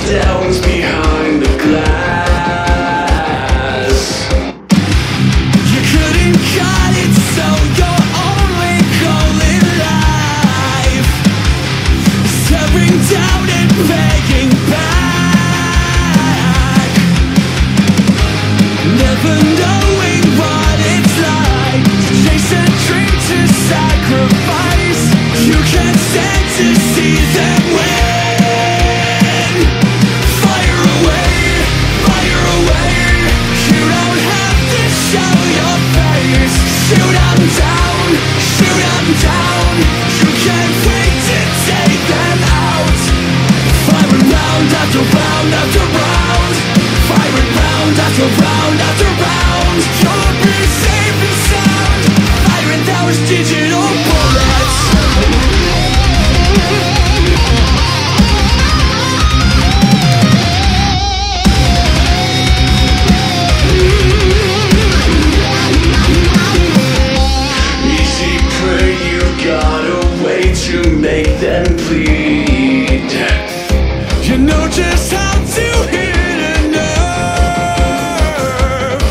downs behind the glass. You couldn't cut it, so you're only calling life, staring down and begging back, never knowing what it's like to chase a dream, to sacrifice. You can't stand to see them win. Fire away, fire away. You don't have to show your face. Shoot 'em down, shoot 'em down. You can't wait to take them out. Firing round after round after round. Firing round after round after round. You'll be safe and sound, firing those digital bullets. Easy prey, you got a way to make them bleed. You know just how to hit a nerve,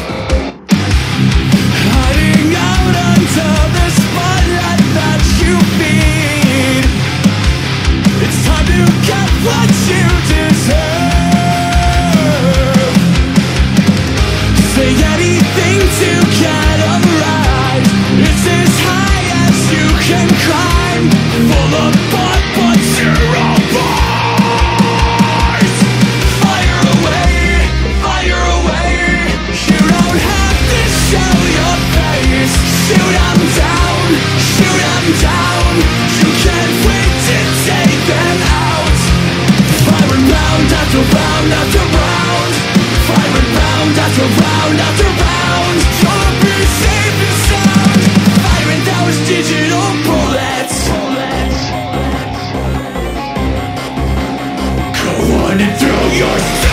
hiding out under the spotlight that you feed. It's time to get what you deserve. Say anything to get a ride. It's as high as you can climb, full of blood, but you're all bars. Fire away, fire away. You don't have to show your face. Shoot 'em down, shoot 'em down. You can't wait to take them out. Firing round after round after round. Firing round after round after round. You'll be safe and sound, firing those digital bullets. Go on and throw your